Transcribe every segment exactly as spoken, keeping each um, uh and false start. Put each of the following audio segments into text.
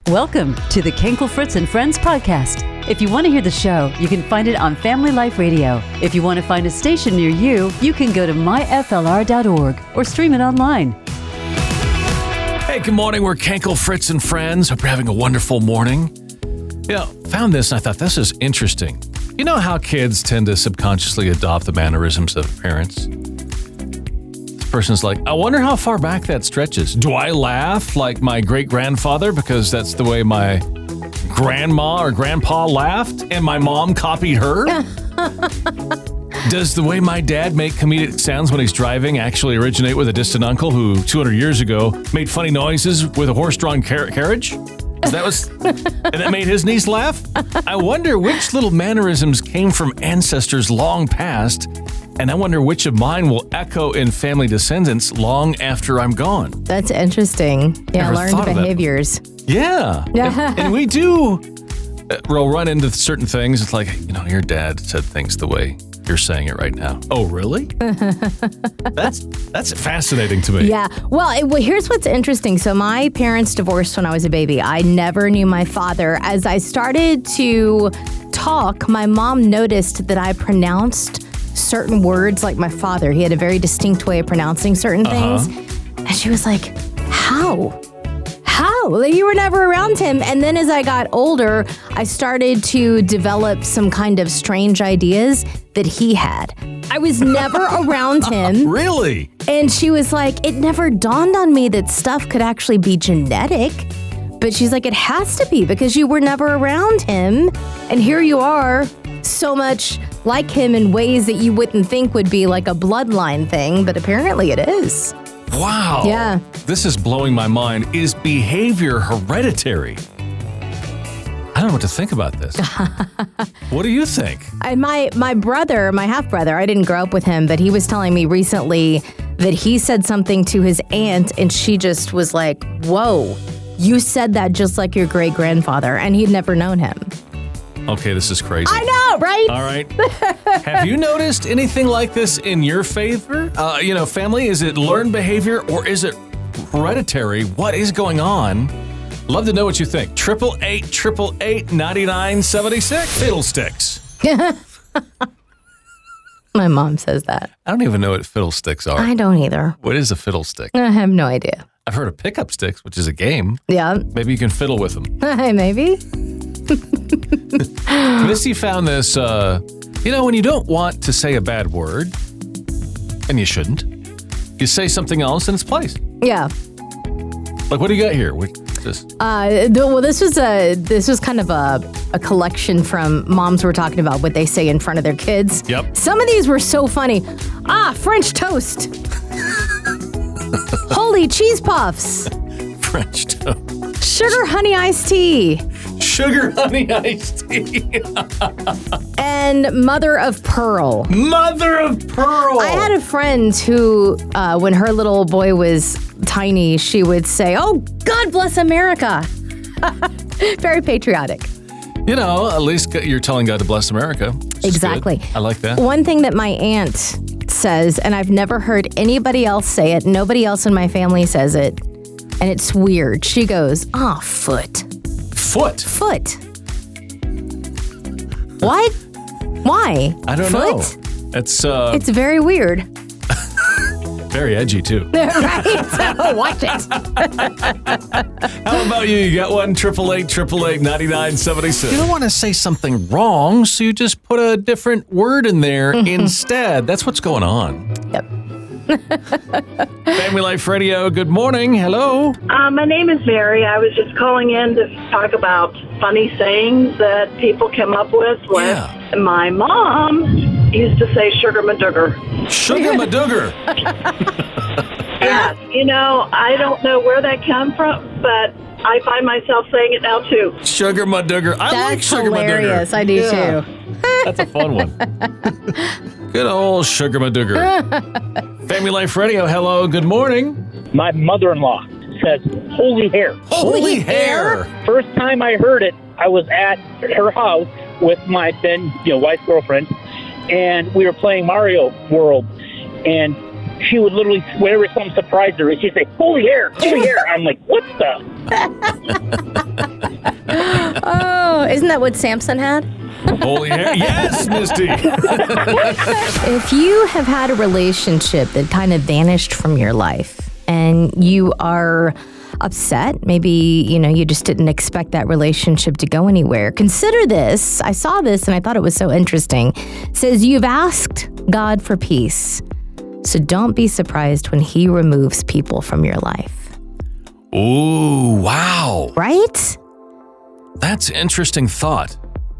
Welcome to the Kenkel Fritz and Friends podcast. If you want to hear the show, you can find it on Family Life Radio. If you want to find a station near you, you can go to my f l r dot org or stream it online. Hey, good morning. We're Kenkel Fritz and Friends. Hope you're having a wonderful morning. You know, found this and I thought this is interesting. You know how kids tend to subconsciously adopt the mannerisms of parents? This person's like, I wonder how far back that stretches. Do I laugh like my great-grandfather because that's the way my grandma or grandpa laughed and my mom copied her? Does the way my dad make comedic sounds when he's driving actually originate with a distant uncle who two hundred years ago made funny noises with a horse-drawn car- carriage? That was, and that made his niece laugh? I wonder which little mannerisms came from ancestors long past, and I wonder which of mine will echo in family descendants long after I'm gone. That's interesting. Yeah, Never learned behaviors. Yeah. and, and we do, uh, we'll run into certain things. It's like, you know, your dad said things the way you're saying it right now. Oh, really? that's that's fascinating to me. Yeah. Well, it, well, here's what's interesting. So my parents divorced when I was a baby. I never knew my father. As I started to talk, my mom noticed that I pronounced certain words like my father. He had a very distinct way of pronouncing certain Uh-huh. things. And she was like, how? How? Like, you were never around him. And then as I got older, I started to develop some kind of strange ideas that he had. I was never around him. Really? And she was like, it never dawned on me that stuff could actually be genetic. But she's like, it has to be because you were never around him. And here you are, so much like him in ways that you wouldn't think would be like a bloodline thing. But apparently it is. Wow. Yeah. This is blowing my mind. Is behavior hereditary? I don't know what to think about this. What do you think? And my, my brother, my half-brother, I didn't grow up with him, but he was telling me recently that he said something to his aunt and she just was like, whoa, you said that just like your great-grandfather, and he'd never known him. Okay, this is crazy. I know, right? All right. Have you noticed anything like this in your favor? Uh, you know, family, is it learned behavior or is it hereditary? What is going on? Love to know what you think. Triple eight, triple eight, ninety-nine seventy-six. Fiddlesticks. My mom says that. I don't even know what fiddlesticks are. I don't either. What is a fiddlestick? I have no idea. I've heard of pickup sticks, which is a game. Yeah. Maybe you can fiddle with them. Maybe. Missy found this, uh, you know, when you don't want to say a bad word, and you shouldn't, you say something else in its place. Yeah. Like, what do you got here? What, this? Uh, th- well, this was a this was kind of a, a collection from moms were talking about what they say in front of their kids. Yep. Some of these were so funny. Ah, French toast. Holy cheese puffs. French toast. Sugar honey iced tea. Sugar honey iced tea. And mother of pearl. Mother of pearl. I had a friend who, uh, when her little boy was tiny, she would say, oh, God bless America. Very patriotic. You know, at least you're telling God to bless America. Exactly. I like that. One thing that my aunt says, and I've never heard anybody else say it, nobody else in my family says it, and it's weird. She goes, ah, oh, foot. Foot? Foot. What? Why? I don't foot? know. It's, uh... It's very weird. Very edgy, too. Right? So watch it. How about you? You got one? Triple eight, triple eight, ninety-nine seventy-six. You don't want to say something wrong, so you just put a different word in there instead. That's what's going on. Yep. Family Life Radio, good morning. Hello. Uh, my name is Mary. I was just calling in to talk about funny sayings that people come up with. When Yeah. my mom used to say sugar madooger. Sugar madooger. Yes. You know, I don't know where that came from, but I find myself saying it now, too. Sugar madooger. I That's like sugar hilarious. madooger. I do, Yeah. too. That's a fun one. Good old sugar madooger. Family Life Radio, hello, good morning. My mother-in-law says, holy hair. Holy hair. First time I heard it, I was at her house with my then, you know, wife's girlfriend, and we were playing Mario World, and she would literally, whenever something surprised her, she'd say, holy hair, holy hair. I'm like, what the? Isn't that what Samson had? Holy hair. Yes, Misty. If you have had a relationship that kind of vanished from your life and you are upset, maybe, you know, you just didn't expect that relationship to go anywhere, consider this. I saw this and I thought it was so interesting. It says, you've asked God for peace, so don't be surprised when he removes people from your life. Ooh, wow. Right? That's an interesting thought.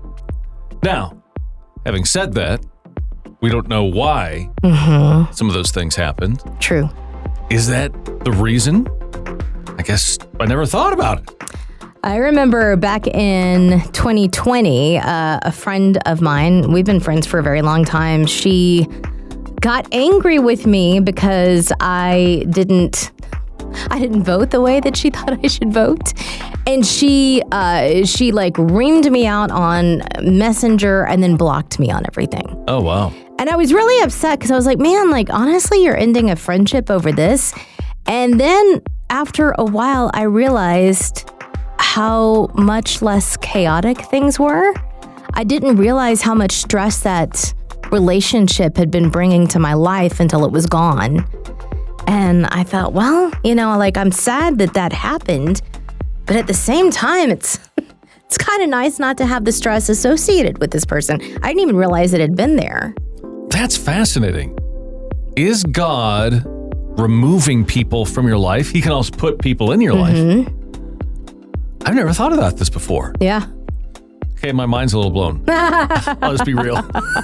Now, having said that, we don't know why mm-hmm. some of those things happened. True. Is that the reason? I guess I never thought about it. I remember back in twenty twenty, uh, a friend of mine, we've been friends for a very long time, she got angry with me because I didn't I didn't vote the way that she thought I should vote. And she, uh, she like reamed me out on Messenger and then blocked me on everything. Oh, wow. And I was really upset because I was like, man, like, honestly, you're ending a friendship over this. And then after a while, I realized how much less chaotic things were. I didn't realize how much stress that relationship had been bringing to my life until it was gone. And I thought, well, you know, like, I'm sad that that happened, but at the same time, it's it's kind of nice not to have the stress associated with this person. I didn't even realize it had been there. That's fascinating. Is God removing people from your life? He can also put people in your Mm-hmm. life. I've never thought about this before. Yeah. Okay, my mind's a little blown. I'll just be real.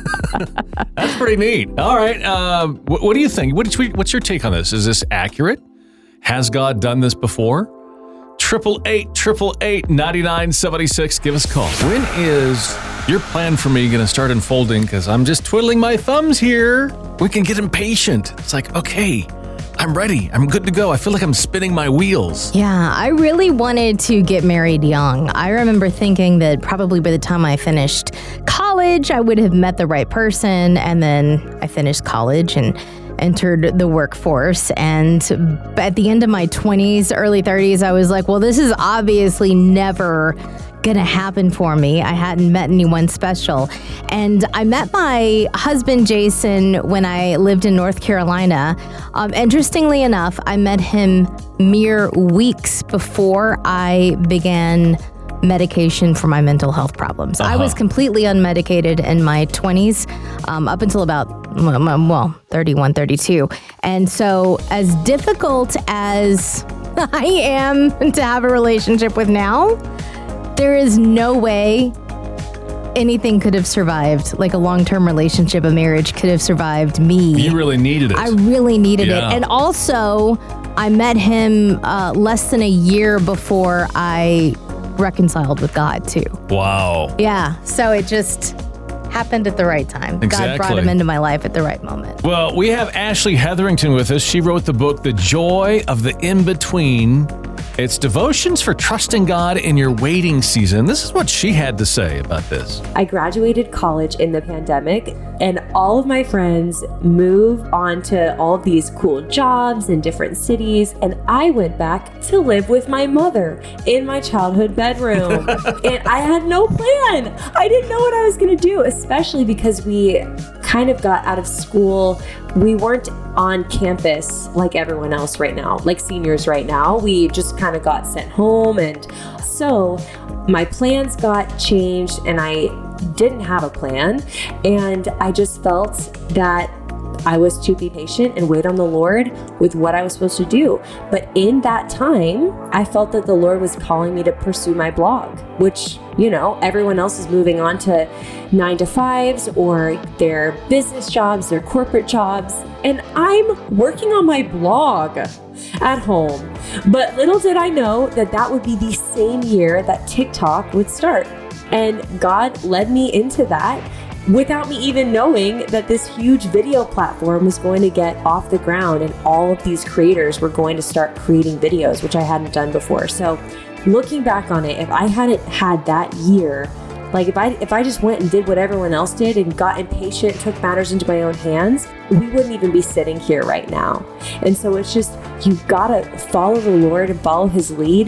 That's pretty neat. All right. Uh, what, what do you think? What, what's your take on this? Is this accurate? Has God done this before? Triple eight, triple eight, ninety-nine seventy-six. Give us a call. When is your plan for me going to start unfolding? Because I'm just twiddling my thumbs here. We can get impatient. It's like, okay, I'm ready. I'm good to go. I feel like I'm spinning my wheels. Yeah, I really wanted to get married young. I remember thinking that probably by the time I finished college, I would have met the right person. And then I finished college and entered the workforce. And at the end of my twenties, early thirties, I was like, well, this is obviously never gonna happen for me. I hadn't met anyone special. And I met my husband, Jason, when I lived in North Carolina. Um, interestingly enough, I met him mere weeks before I began medication for my mental health problems. Uh-huh. I was completely unmedicated in my twenties, um, up until about, well, thirty-one, thirty-two. And so as difficult as I am to have a relationship with now, there is no way anything could have survived, like a long-term relationship, a marriage could have survived me. You really needed it. I really needed yeah. it. And also, I met him uh, less than a year before I reconciled with God, too. Wow. Yeah. So it just happened at the right time. Exactly. God brought him into my life at the right moment. Well, we have Ashley Hetherington with us. She wrote the book, The Joy of the In-Between. It's devotions for trusting God in your waiting season. This is what she had to say about this. I graduated college in the pandemic, and all of my friends moved on to all of these cool jobs in different cities, and I went back to live with my mother in my childhood bedroom. And I had no plan. I didn't know what I was going to do, especially because we kind of got out of school. We weren't on campus like everyone else right now, like seniors right now. We just kind of got sent home. And so my plans got changed and I didn't have a plan. And I just felt that I was to be patient and wait on the Lord with what I was supposed to do. But in that time, I felt that the Lord was calling me to pursue my blog, which, you know, everyone else is moving on to nine to fives or their business jobs, their corporate jobs. And I'm working on my blog at home. But little did I know that that would be the same year that TikTok would start. And God led me into that without me even knowing that this huge video platform was going to get off the ground and all of these creators were going to start creating videos, which I hadn't done before. So looking back on it, if I hadn't had that year, like if I if I just went and did what everyone else did and got impatient, took matters into my own hands, we wouldn't even be sitting here right now. And so it's just, you gotta follow the Lord and follow his lead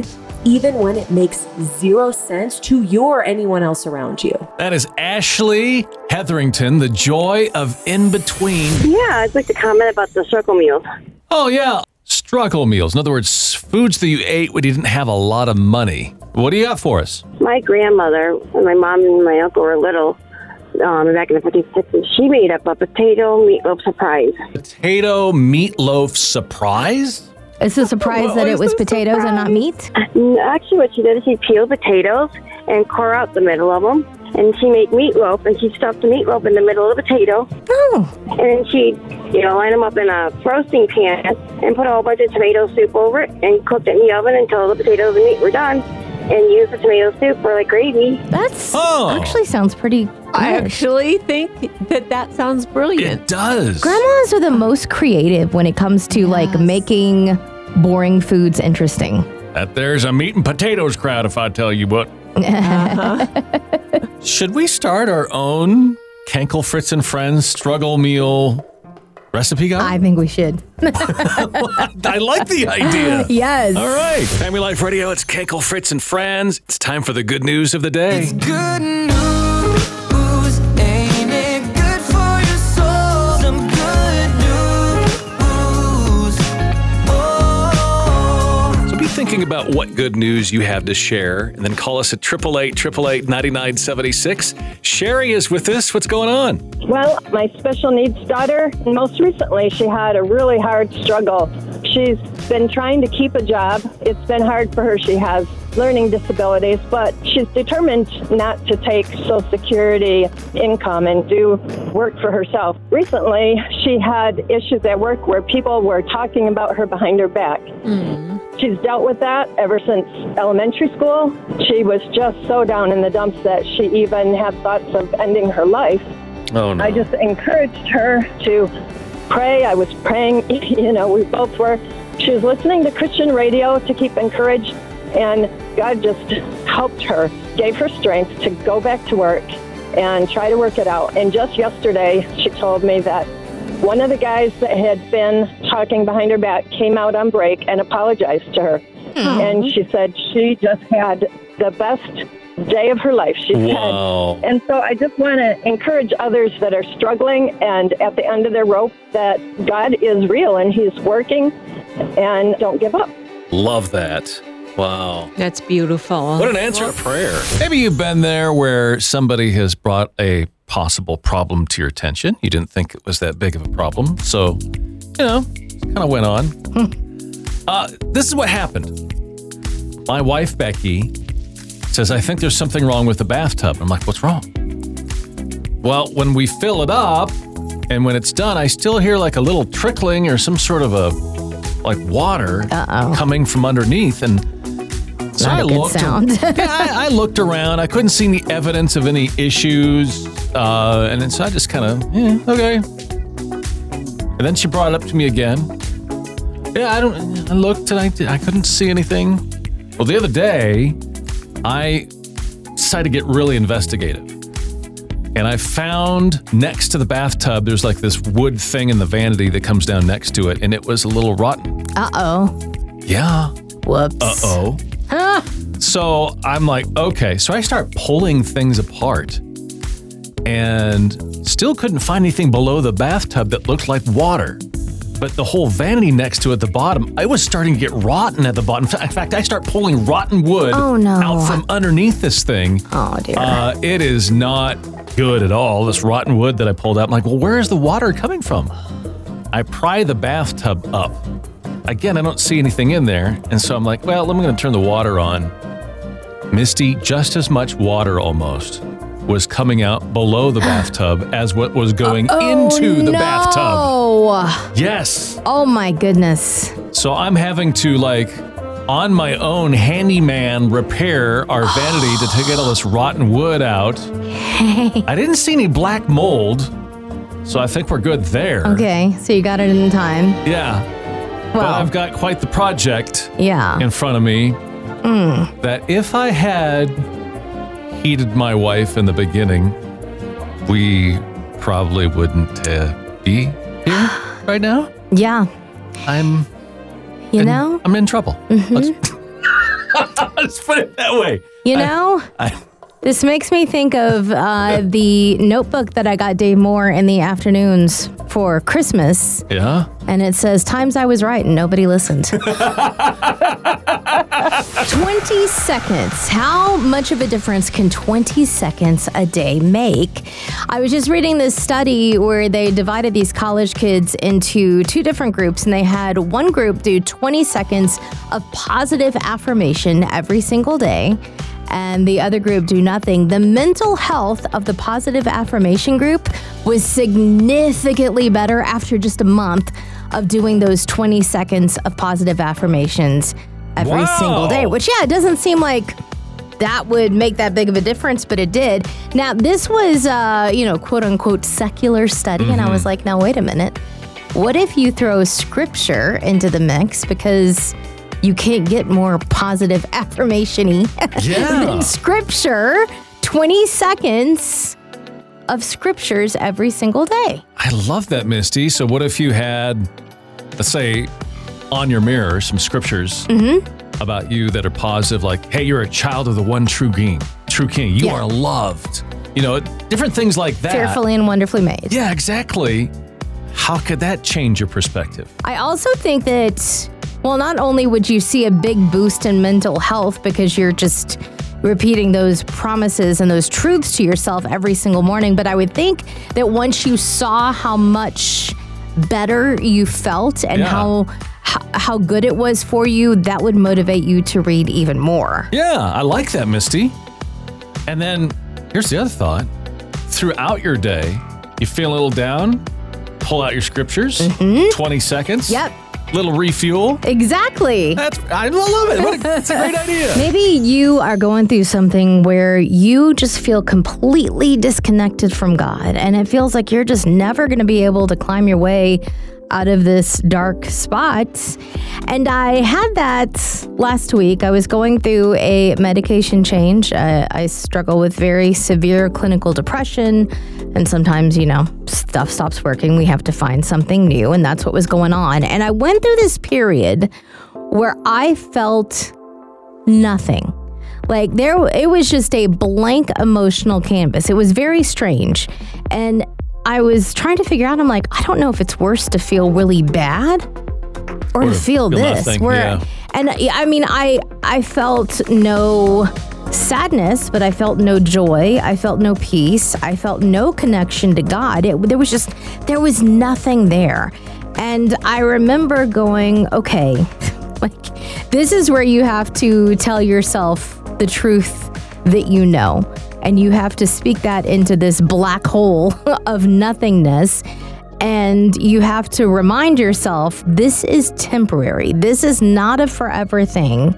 even when it makes zero sense to you or anyone else around you. That is Ashley Hetherington, the joy of in between. Yeah, I'd like to comment about the circle meals. Oh, yeah. Struggle meals. In other words, foods that you ate when you didn't have a lot of money. What do you got for us? My grandmother, when my mom and my uncle were little, um, back in the fifties, sixties, she made up a potato meatloaf surprise. Potato meatloaf surprise? It's a surprise What that it was was the potatoes and not meat? Actually, what she did is she peeled potatoes and core out the middle of them. And she made meatloaf, and she stuffed the meatloaf in the middle of the potato. Oh. And then she, you know, lined them up in a roasting pan and put a whole bunch of tomato soup over it and cooked it in the oven until the potatoes and meat were done. And used the tomato soup for like gravy. That's Oh. actually sounds pretty good. I actually think that that sounds brilliant. It does. Grandmas are the most creative when it comes to like making boring foods interesting. That there's a meat and potatoes crowd, if I tell you what. Should we start our own Kenkel, Fritz, and Friends struggle meal recipe guide? I think we should. I like the idea. Yes. All right. Family Life Radio, it's Kenkel, Fritz, and Friends. It's time for the good news of the day. Good news, ain't it good for your soul? Some good news. Oh. So be thinking about what good news you have to share, and then call us at eight eight eight, eight eight eight, nine nine seven six. Sherry is with us. What's going on? Well, my special needs daughter, most recently, she had a really hard struggle. She's been trying to keep a job. It's been hard for her. She has learning disabilities, but she's determined not to take Social Security income and do work for herself. Recently, she had issues at work where people were talking about her behind her back. Mm. She's dealt with that ever since elementary school. She was just so down in the dumps that she even had thoughts of ending her life. Oh, no. I just encouraged her to pray. I was praying, you know, we both were. She was listening to Christian radio to keep encouraged, and God just helped her, gave her strength to go back to work and try to work it out. And just yesterday, she told me that one of the guys that had been talking behind her back came out on break and apologized to her. Mm-hmm. And she said she just had the best day of her life, she Wow. said. And so I just want to encourage others that are struggling and at the end of their rope that God is real and He's working, and don't give up. Love that. Wow. That's beautiful. What an answer to prayer. Maybe you've been there where somebody has brought a possible problem to your attention. You didn't think it was that big of a problem. So, you know, kind of went on. uh, this is what happened. My wife, Becky, says, I think there's something wrong with the bathtub. I'm like, what's wrong? Well, when we fill it up and when it's done, I still hear like a little trickling or some sort of a, like water Uh-oh. coming from underneath. And so Not I a good looked, sound. yeah, I, I looked around. I couldn't see any evidence of any issues. Uh, and then so I just kind of, yeah, okay. And then she brought it up to me again. Yeah, I don't, I looked and I, I couldn't see anything. Well, the other day, I decided to get really investigative. And I found next to the bathtub, there's like this wood thing in the vanity that comes down next to it, and it was a little rotten. Uh-oh. Yeah. Whoops. Uh-oh. Ah. So I'm like, okay. So I start pulling things apart and still couldn't find anything below the bathtub that looked like water. But the whole vanity next to it at the bottom, I was starting to get rotten at the bottom. In fact, I start pulling rotten wood Oh, no. out from underneath this thing. Oh, dear. Uh, it is not good at all, this rotten wood that I pulled out. I'm like, well, where is the water coming from? I pry the bathtub up. Again, I don't see anything in there. And so I'm like, well, I'm going to turn the water on. Misty, just as much water almost was coming out below the bathtub as what was going Oh, into the no. bathtub. Yes. Oh, my goodness. So I'm having to, like, on my own handyman repair our vanity to take all this rotten wood out. I didn't see any black mold, so I think we're good there. Okay, so you got it in time. Yeah. But Well, I've got quite the project yeah. in front of me that if I had heeded my wife in the beginning, we probably wouldn't uh, be here right now. Yeah. I'm You in, know? I'm in trouble. Let's- Let's put it that way. You know, I, I, this makes me think of uh, the notebook that I got Dave Moore in the afternoons for Christmas. yeah? And it says, times I was right and nobody listened. twenty seconds. How much of a difference can twenty seconds a day make? I was just reading this study where they divided these college kids into two different groups, and they had one group do twenty seconds of positive affirmation every single day, and the other group do nothing. The mental health of the positive affirmation group was significantly better after just a month of doing those twenty seconds of positive affirmations every Wow. single day, which, yeah, it doesn't seem like that would make that big of a difference, but it did. Now, this was, uh, you know, quote unquote, secular study. And I was like, now, wait a minute. What if you throw scripture into the mix? Because you can't get more positive affirmation-y Yeah. than scripture. twenty seconds of scriptures every single day. I love that, Misty. So what if you had, let's say, on your mirror, some scriptures about you that are positive, like, hey, you're a child of the one true king. True king. You Yeah. are loved. You know, different things like that. Fearfully and wonderfully made. Yeah, exactly. How could that change your perspective? I also think that, well, not only would you see a big boost in mental health because you're just repeating those promises and those truths to yourself every single morning, but I would think that once you saw how much better you felt and Yeah. how, how how good it was for you, that would motivate you to read even more. Yeah, I like that, Misty. And then here's the other thought. Throughout your day, you feel a little down, pull out your scriptures, twenty seconds. Yep. Little refuel. Exactly. That's I love it. What a, that's a great idea. Maybe you are going through something where you just feel completely disconnected from God, and it feels like you're just never going to be able to climb your way out of this dark spot. And I had that last week. I was going through a medication change. Uh, I struggle with very severe clinical depression, and sometimes, you know, stuff stops working. We have to find something new, and that's what was going on. And I went through this period where I felt nothing. Like there, it was just a blank emotional canvas. It was very strange. And I was trying to figure out, I'm like, I don't know if it's worse to feel really bad or, Or to to feel, feel this. nothing, where, yeah. And I mean, I I felt no sadness, but I felt no joy. I felt no peace. I felt no connection to God. It, there was just, there was nothing there. And I remember going, okay, like this is where you have to tell yourself the truth that you know. And you have to speak that into this black hole of nothingness. And you have to remind yourself, this is temporary. This is not a forever thing.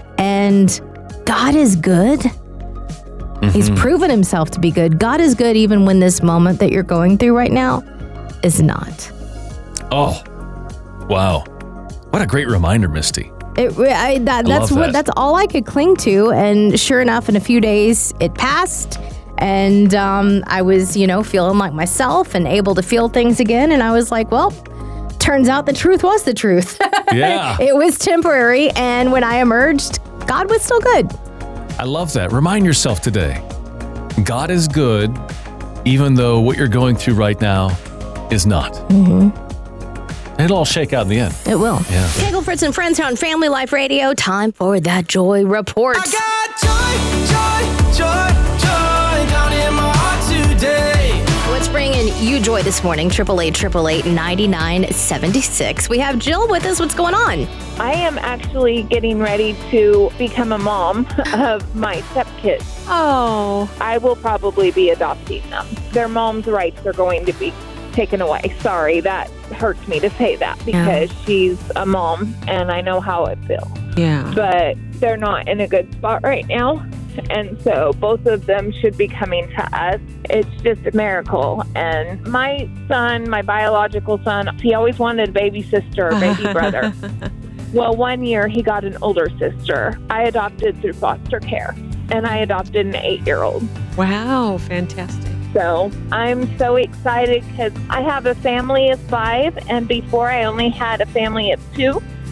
And God is good. Mm-hmm. He's proven himself to be good. God is good even when this moment that you're going through right now is not. Oh, wow. What a great reminder, Misty. It, I, that, I that's love what that. that's all I could cling to, and sure enough, in a few days, it passed, and um, I was, you know, feeling like myself and able to feel things again. And I was like, well, turns out the truth was the truth. Yeah. It was temporary, and when I emerged, God was still good. I love that. Remind yourself today, God is good, even though what you're going through right now is not. Mm-hmm. It'll all shake out in the end. It will. Yeah. Tangle Fritz and Friends here on Family Life Radio. Time for that Joy Report. I got joy, joy, joy, joy down in my heart today. What's bringing you joy this morning? triple eight, triple eight, ninety-nine seventy-six. We have Jill with us. What's going on? I am actually getting ready to become a mom of my stepkids. Oh. I will probably be adopting them. Their mom's rights are going to be taken away. Sorry, that hurts me to say that because Yeah. she's a mom and I know how it feels. Yeah. But they're not in a good spot right now. And so both of them should be coming to us. It's just a miracle. And my son, my biological son, he always wanted a baby sister or baby brother. Well, one year he got an older sister. I adopted through foster care, and I adopted an eight-year-old. Wow, fantastic. So I'm so excited because I have a family of five, and before I only had a family of two.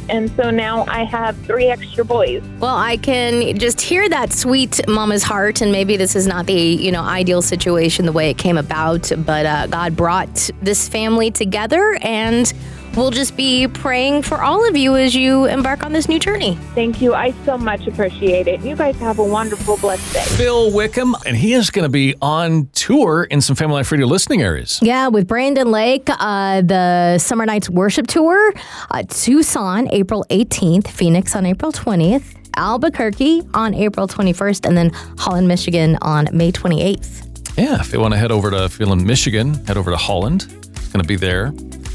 And so now I have three extra boys. Well, I can just hear that sweet mama's heart, and maybe this is not the, you know, ideal situation the way it came about, but uh, God brought this family together, and we'll just be praying for all of you as you embark on this new journey. Thank you. I so much appreciate it. You guys have a wonderful, blessed day. Phil Wickham, and he is going to be on tour in some Family Life Radio listening areas. Yeah, with Brandon Lake, uh, the Summer Nights Worship Tour, uh, Tucson, April eighteenth, Phoenix on April twentieth, Albuquerque on April twenty-first, and then Holland, Michigan on May twenty-eighth. Yeah, if you want to head over to, if you're in Michigan, head over to Holland. It's going to be there.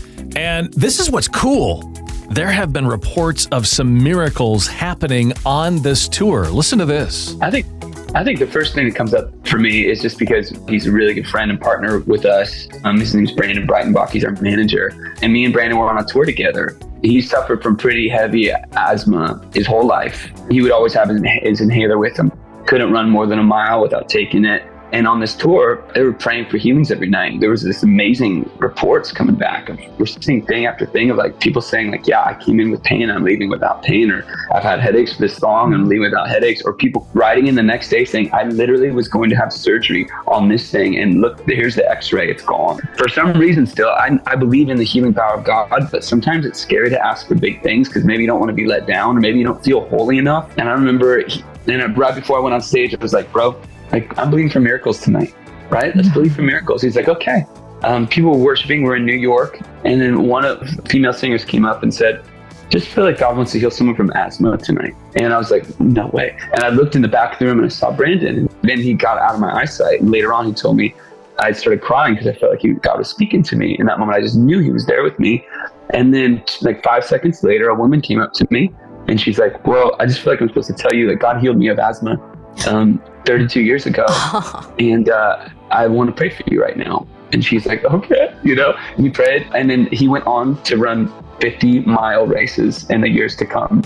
And this is what's cool. There have been reports of some miracles happening on this tour. Listen to this. I think I think the first thing that comes up for me is just because he's a really good friend and partner with us. Um, his name's Brandon Breitenbach. He's our manager. And me and Brandon were on a tour together. He suffered from pretty heavy asthma his whole life. He would always have his, his inhaler with him. Couldn't run more than a mile without taking it. And on this tour, they were praying for healings every night. There was this amazing reports coming back. We're seeing thing after thing of like people saying like, yeah, I came in with pain, I'm leaving without pain, or I've had headaches for this long, I'm leaving without headaches, or people writing in the next day saying, I literally was going to have surgery on this thing, and look, here's the x-ray, it's gone. For some reason still, I, I believe in the healing power of God, but sometimes it's scary to ask for big things because maybe you don't want to be let down, or maybe you don't feel holy enough. And I remember, he, and right before I went on stage, I was like, bro, Like, I'm believing for miracles tonight, right? Let's believe for miracles. He's like, okay. Um, people were worshiping. We're in New York. And then one of the female singers came up and said, just feel like God wants to heal someone from asthma tonight. And I was like, no way. And I looked in the back of the room and I saw Brandon. And then he got out of my eyesight. And later on, he told me, I started crying because I felt like he, God was speaking to me. In that moment, I just knew he was there with me. And then like five seconds later, a woman came up to me and she's like, well, I just feel like I'm supposed to tell you that God healed me of asthma um, thirty-two years ago. And uh, I want to pray for you right now. And she's like, okay, you know, and we prayed. And then he went on to run fifty mile races in the years to come.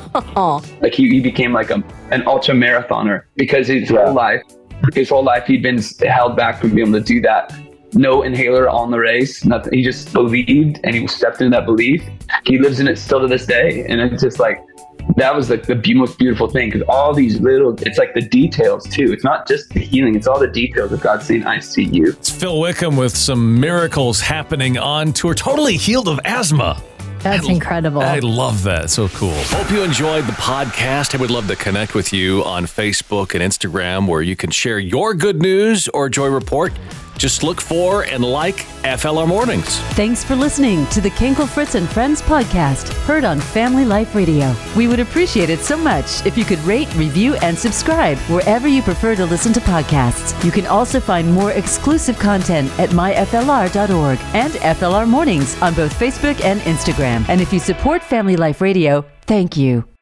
Oh. Like he, he became like a, an ultra marathoner because his Yeah. whole life, his whole life he'd been held back from being able to do that. No inhaler on the race, nothing. He just believed and he stepped into that belief. He lives in it still to this day. And it's just like, that was like the be- most beautiful thing, because all these little, it's like the details too. It's not just the healing, it's all the details of God saying, I see you. It's Phil Wickham with some miracles happening on tour, totally healed of asthma. That's I, incredible. I love that. So cool. Hope you enjoyed the podcast. I would love to connect with you on Facebook and Instagram, where you can share your good news or joy report. Just look for and like F L R Mornings. Thanks for listening to the Kenkel Fritz and Friends podcast, heard on Family Life Radio. We would appreciate it so much if you could rate, review, and subscribe wherever you prefer to listen to podcasts. You can also find more exclusive content at my F L R dot org and F L R Mornings on both Facebook and Instagram. And if you support Family Life Radio, thank you.